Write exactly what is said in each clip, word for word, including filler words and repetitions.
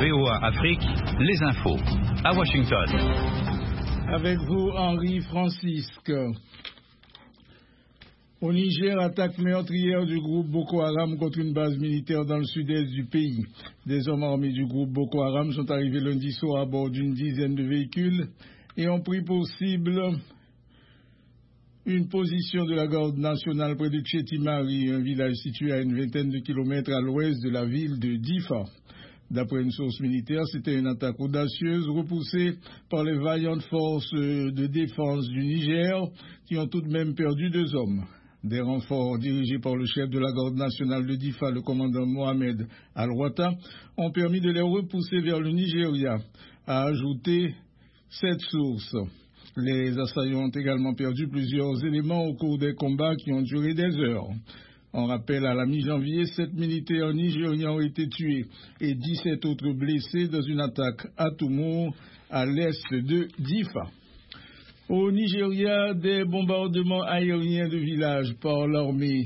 V O A Afrique, les infos. À Washington. Avec vous, Henri Francisque. Au Niger, attaque meurtrière du groupe Boko Haram contre une base militaire dans le sud-est du pays. Des hommes armés du groupe Boko Haram sont arrivés lundi soir à bord d'une dizaine de véhicules et ont pris pour cible une position de la garde nationale près de Tchetimari, un village situé à une vingtaine de kilomètres à l'ouest de la ville de Difa. D'après une source militaire, c'était une attaque audacieuse repoussée par les vaillantes forces de défense du Niger qui ont tout de même perdu deux hommes. Des renforts dirigés par le chef de la garde nationale de Difa, le commandant Mohamed Al-Wata, ont permis de les repousser vers le Nigeria, a ajouté cette source. Les assaillants ont également perdu plusieurs éléments au cours des combats qui ont duré des heures. On rappelle, à la mi-janvier, sept militaires nigérians ont été tués et dix-sept autres blessés dans une attaque à Toumour, à l'est de Difa. Au Nigeria, des bombardements aériens de villages par l'armée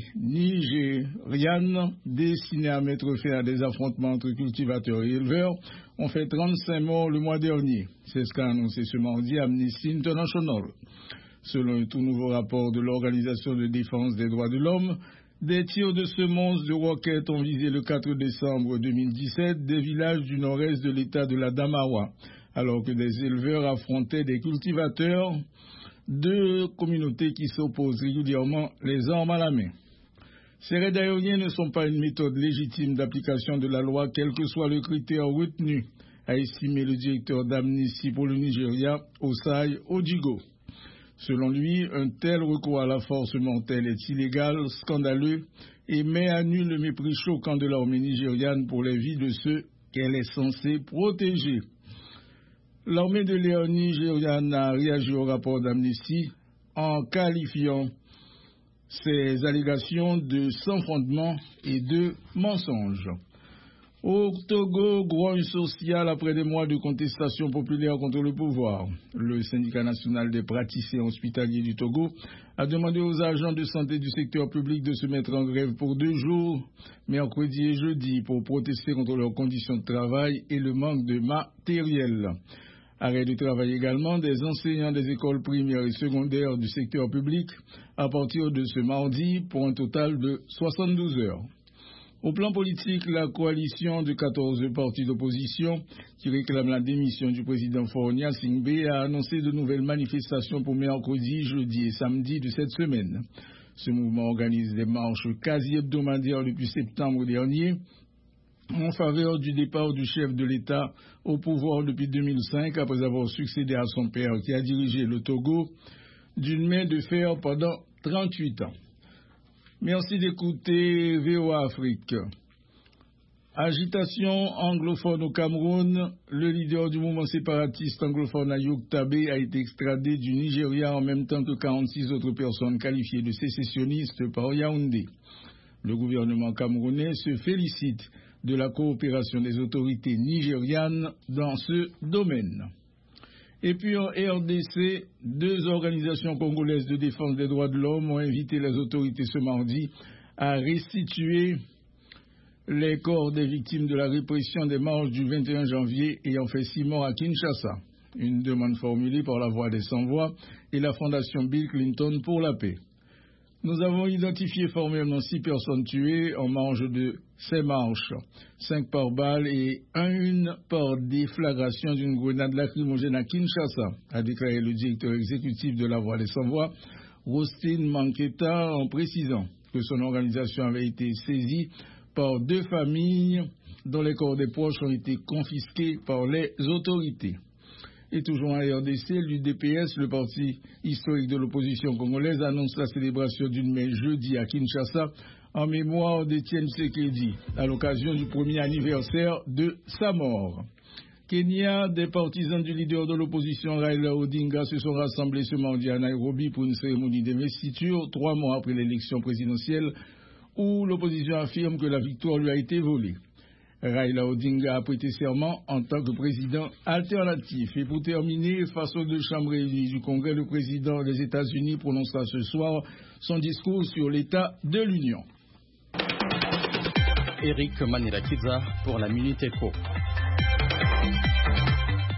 nigériane destinés à mettre fin à des affrontements entre cultivateurs et éleveurs ont fait trente-cinq morts le mois dernier. C'est ce qu'a annoncé ce mardi Amnesty International. Selon un tout nouveau rapport de l'Organisation de défense des droits de l'homme, des tirs de semonces de roquettes ont visé le quatre décembre deux mille dix-sept des villages du nord-est de l'état de l'Adamawa, alors que des éleveurs affrontaient des cultivateurs, deux communautés qui s'opposent régulièrement les armes à la main. Ces raids aériens ne sont pas une méthode légitime d'application de la loi, quel que soit le critère retenu, a estimé le directeur d'Amnesty pour le Nigeria, Osai Ojigo. Selon lui, un tel recours à la force mortelle est illégal, scandaleux et met à nu le mépris choquant de l'armée nigériane pour les vies de ceux qu'elle est censée protéger. L'armée de l'air nigériane a réagi au rapport d'Amnesty en qualifiant ces allégations de sans fondement et de mensonges. Au Togo, grogne sociale après des mois de contestation populaire contre le pouvoir. Le syndicat national des praticiens hospitaliers du Togo a demandé aux agents de santé du secteur public de se mettre en grève pour deux jours, mercredi et jeudi, pour protester contre leurs conditions de travail et le manque de matériel. Arrêt de travail également des enseignants des écoles primaires et secondaires du secteur public à partir de ce mardi pour un total de soixante-douze heures. Au plan politique, la coalition de quatorze partis d'opposition qui réclament la démission du président Fornia Singbe a annoncé de nouvelles manifestations pour mercredi, jeudi et samedi de cette semaine. Ce mouvement organise des marches quasi hebdomadaires depuis septembre dernier en faveur du départ du chef de l'État au pouvoir depuis deux mille cinq après avoir succédé à son père qui a dirigé le Togo d'une main de fer pendant trente-huit ans. Merci d'écouter V O A Afrique. Agitation anglophone au Cameroun. Le leader du mouvement séparatiste anglophone Ayoub Tabé a été extradé du Nigeria en même temps que quarante-six autres personnes qualifiées de sécessionnistes par Yaoundé. Le gouvernement camerounais se félicite de la coopération des autorités nigérianes dans ce domaine. Et puis en R D C, deux organisations congolaises de défense des droits de l'homme ont invité les autorités ce mardi à restituer les corps des victimes de la répression des marches du vingt et un janvier ayant fait six morts à Kinshasa. Une demande formulée par la Voix des Sans-Voix et la Fondation Bill Clinton pour la paix. Nous avons identifié formellement six personnes tuées en marge de ces marches, cinq par balle et une par déflagration d'une grenade lacrymogène à Kinshasa, a déclaré le directeur exécutif de la Voix des Sans-Voix, Rostin Manketa, en précisant que son organisation avait été saisie par deux familles dont les corps des proches ont été confisqués par les autorités. Et toujours en R D C, l'U D P S, le parti historique de l'opposition congolaise, annonce la célébration d'une messe jeudi à Kinshasa en mémoire d'Étienne Tshisekedi, à l'occasion du premier anniversaire de sa mort. Kenya, des partisans du leader de l'opposition Raila Odinga se sont rassemblés ce mardi à Nairobi pour une cérémonie d'investiture, trois mois après l'élection présidentielle, où l'opposition affirme que la victoire lui a été volée. Raila Odinga a prêté serment en tant que président alternatif. Et pour terminer, face aux deux chambres réunies du Congrès, le président des États-Unis prononcera ce soir son discours sur l'état de l'Union. Eric Manirakiza pour la Minute Éco.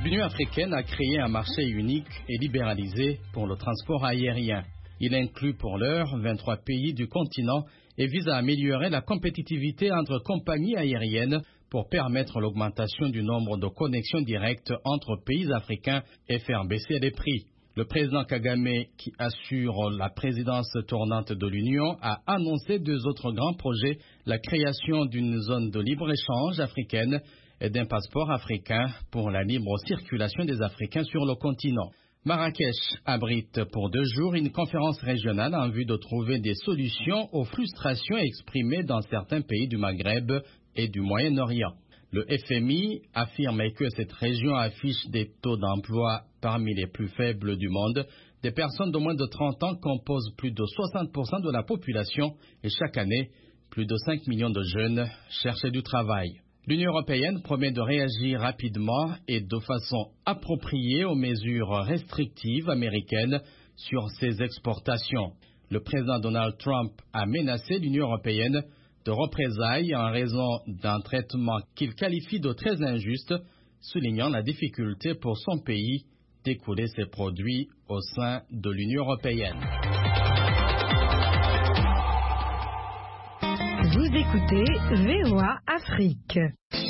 L'Union africaine a créé un marché unique et libéralisé pour le transport aérien. Il inclut pour l'heure vingt-trois pays du continent et vise à améliorer la compétitivité entre compagnies aériennes pour permettre l'augmentation du nombre de connexions directes entre pays africains et faire baisser les prix. Le président Kagame, qui assure la présidence tournante de l'Union, a annoncé deux autres grands projets, la création d'une zone de libre-échange africaine et d'un passeport africain pour la libre circulation des Africains sur le continent. Marrakech abrite pour deux jours une conférence régionale en vue de trouver des solutions aux frustrations exprimées dans certains pays du Maghreb et du Moyen-Orient. Le F M I affirme que cette région affiche des taux d'emploi parmi les plus faibles du monde. Des personnes de moins de trente ans composent plus de soixante pour cent de la population et chaque année, plus de cinq millions de jeunes cherchent du travail. L'Union européenne promet de réagir rapidement et de façon appropriée aux mesures restrictives américaines sur ses exportations. Le président Donald Trump a menacé l'Union européenne de représailles en raison d'un traitement qu'il qualifie de très injuste, soulignant la difficulté pour son pays d'écouler ses produits au sein de l'Union européenne. Vous écoutez V O A Afrique.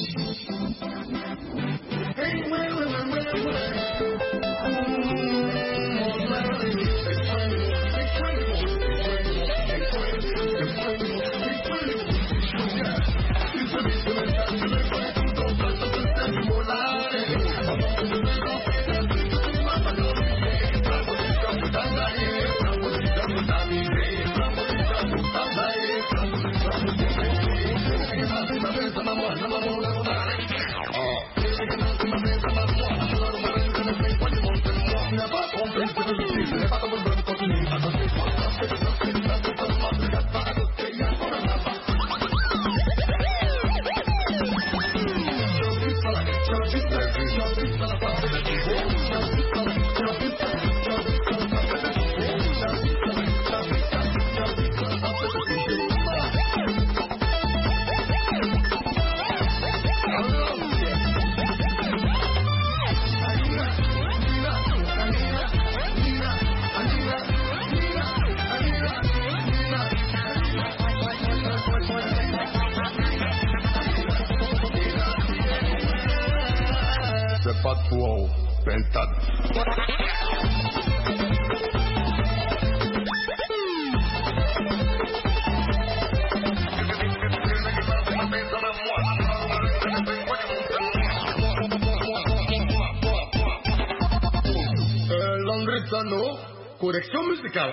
Corrección musical.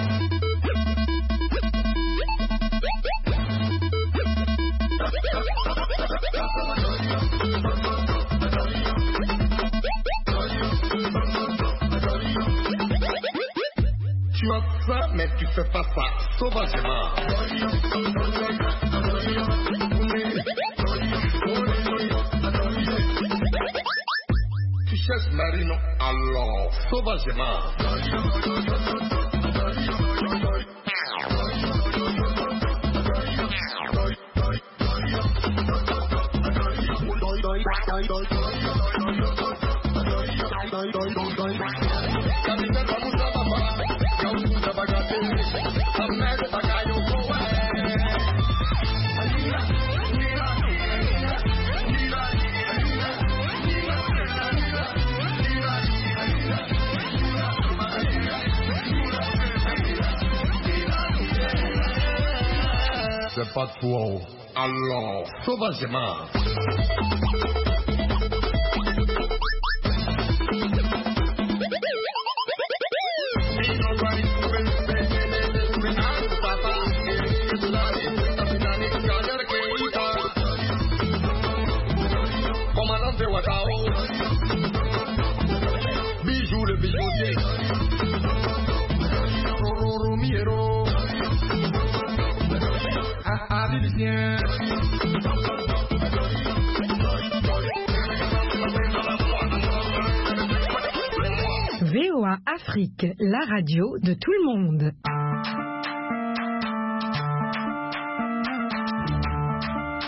Tu as ça, mais tu fais pas ça sauvagement. Tu cherches Marino, alors sauvagement. C'est pas de toi, alors sauvagement. Bijou le bijoutier. Romiero. V O A Afrique, la radio de tout le monde.